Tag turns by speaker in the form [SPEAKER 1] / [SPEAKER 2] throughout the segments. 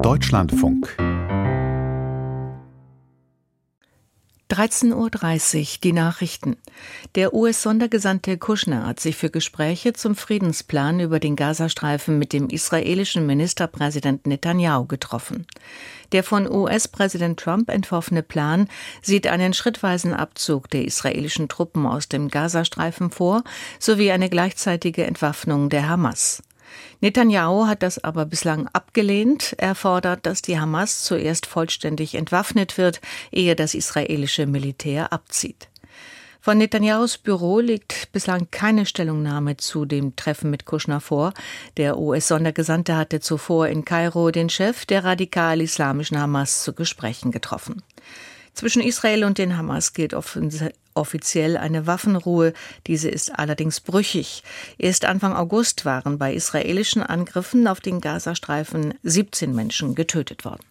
[SPEAKER 1] Deutschlandfunk
[SPEAKER 2] 13:30 Uhr, die Nachrichten. Der US-Sondergesandte Kushner hat sich für Gespräche zum Friedensplan über den Gazastreifen mit dem israelischen Ministerpräsident Netanyahu getroffen. Der von US-Präsident Trump entworfene Plan sieht einen schrittweisen Abzug der israelischen Truppen aus dem Gazastreifen vor, sowie eine gleichzeitige Entwaffnung der Hamas. Netanyahu hat das aber bislang abgelehnt. Er fordert, dass die Hamas zuerst vollständig entwaffnet wird, ehe das israelische Militär abzieht. Von Netanyahus Büro liegt bislang keine Stellungnahme zu dem Treffen mit Kushner vor. Der US-Sondergesandte hatte zuvor in Kairo den Chef der radikal-islamischen Hamas zu Gesprächen getroffen. Zwischen Israel und den Hamas gilt offiziell eine Waffenruhe. Diese ist allerdings brüchig. Erst Anfang August waren bei israelischen Angriffen auf den Gazastreifen 17 Menschen getötet worden.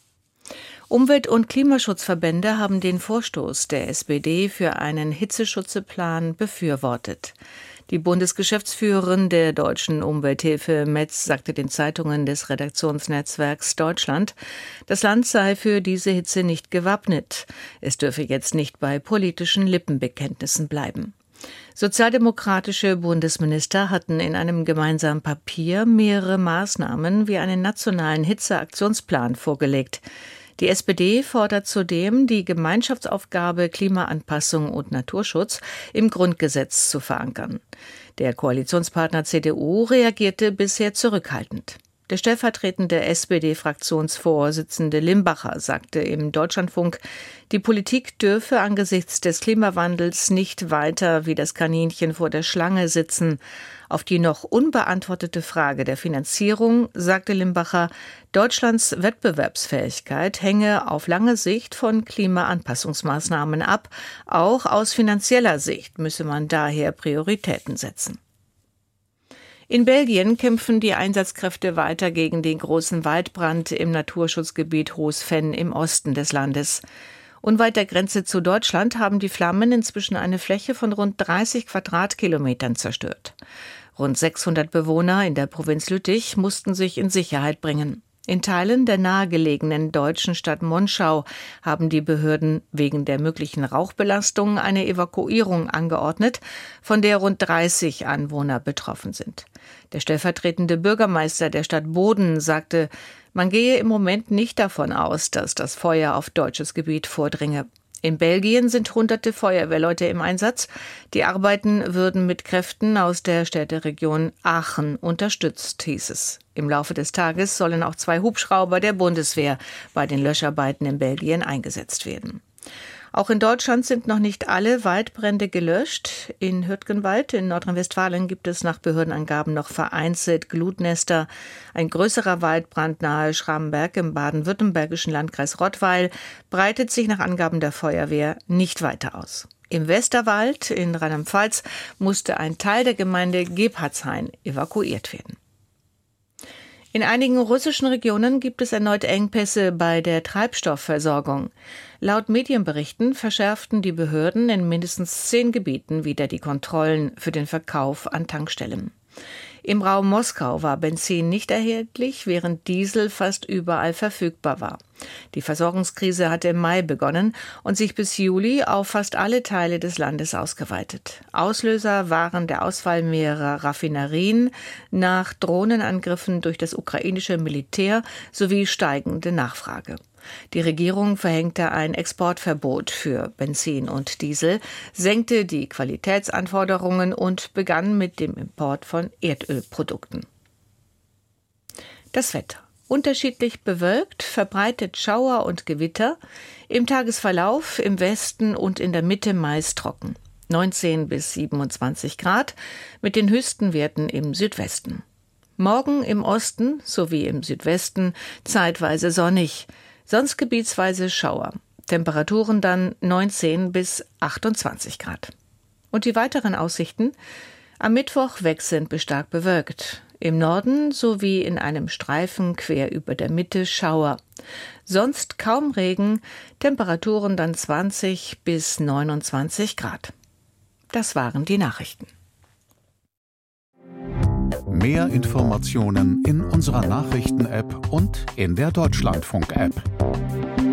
[SPEAKER 2] Umwelt- und Klimaschutzverbände haben den Vorstoß der SPD für einen Hitzeschutzplan befürwortet. Die Bundesgeschäftsführerin der Deutschen Umwelthilfe Metz sagte den Zeitungen des Redaktionsnetzwerks Deutschland, das Land sei für diese Hitze nicht gewappnet. Es dürfe jetzt nicht bei politischen Lippenbekenntnissen bleiben. Sozialdemokratische Bundesminister hatten in einem gemeinsamen Papier mehrere Maßnahmen wie einen nationalen Hitzeaktionsplan vorgelegt. Die SPD fordert zudem, die Gemeinschaftsaufgabe Klimaanpassung und Naturschutz im Grundgesetz zu verankern. Der Koalitionspartner CDU reagierte bisher zurückhaltend. Der stellvertretende SPD-Fraktionsvorsitzende Limbacher sagte im Deutschlandfunk, die Politik dürfe angesichts des Klimawandels nicht weiter wie das Kaninchen vor der Schlange sitzen. Auf die noch unbeantwortete Frage der Finanzierung sagte Limbacher, Deutschlands Wettbewerbsfähigkeit hänge auf lange Sicht von Klimaanpassungsmaßnahmen ab. Auch aus finanzieller Sicht müsse man daher Prioritäten setzen. In Belgien kämpfen die Einsatzkräfte weiter gegen den großen Waldbrand im Naturschutzgebiet Hohes-Venn im Osten des Landes. Unweit der Grenze zu Deutschland haben die Flammen inzwischen eine Fläche von rund 30 Quadratkilometern zerstört. Rund 600 Bewohner in der Provinz Lüttich mussten sich in Sicherheit bringen. In Teilen der nahegelegenen deutschen Stadt Monschau haben die Behörden wegen der möglichen Rauchbelastung eine Evakuierung angeordnet, von der rund 30 Anwohner betroffen sind. Der stellvertretende Bürgermeister der Stadt Boden sagte, man gehe im Moment nicht davon aus, dass das Feuer auf deutsches Gebiet vordringe. In Belgien sind hunderte Feuerwehrleute im Einsatz. Die Arbeiten würden mit Kräften aus der Städteregion Aachen unterstützt, hieß es. Im Laufe des Tages sollen auch 2 Hubschrauber der Bundeswehr bei den Löscharbeiten in Belgien eingesetzt werden. Auch in Deutschland sind noch nicht alle Waldbrände gelöscht. In Hürtgenwald in Nordrhein-Westfalen gibt es nach Behördenangaben noch vereinzelt Glutnester. Ein größerer Waldbrand nahe Schramberg im baden-württembergischen Landkreis Rottweil breitet sich nach Angaben der Feuerwehr nicht weiter aus. Im Westerwald in Rheinland-Pfalz musste ein Teil der Gemeinde Gebhardshain evakuiert werden. In einigen russischen Regionen gibt es erneut Engpässe bei der Treibstoffversorgung. Laut Medienberichten verschärften die Behörden in mindestens 10 Gebieten wieder die Kontrollen für den Verkauf an Tankstellen. Im Raum Moskau war Benzin nicht erhältlich, während Diesel fast überall verfügbar war. Die Versorgungskrise hatte im Mai begonnen und sich bis Juli auf fast alle Teile des Landes ausgeweitet. Auslöser waren der Ausfall mehrerer Raffinerien nach Drohnenangriffen durch das ukrainische Militär sowie steigende Nachfrage. Die Regierung verhängte ein Exportverbot für Benzin und Diesel, senkte die Qualitätsanforderungen und begann mit dem Import von Erdölprodukten. Das Wetter. Unterschiedlich bewölkt, verbreitet Schauer und Gewitter. Im Tagesverlauf im Westen und in der Mitte meist trocken. 19 bis 27 Grad mit den höchsten Werten im Südwesten. Morgen im Osten sowie im Südwesten zeitweise sonnig. Sonst gebietsweise Schauer. Temperaturen dann 19 bis 28 Grad. Und die weiteren Aussichten? Am Mittwoch wechselnd bis stark bewölkt. Im Norden sowie in einem Streifen quer über der Mitte Schauer. Sonst kaum Regen, Temperaturen dann 20 bis 29 Grad. Das waren die Nachrichten.
[SPEAKER 1] Mehr Informationen in unserer Nachrichten-App und in der Deutschlandfunk-App.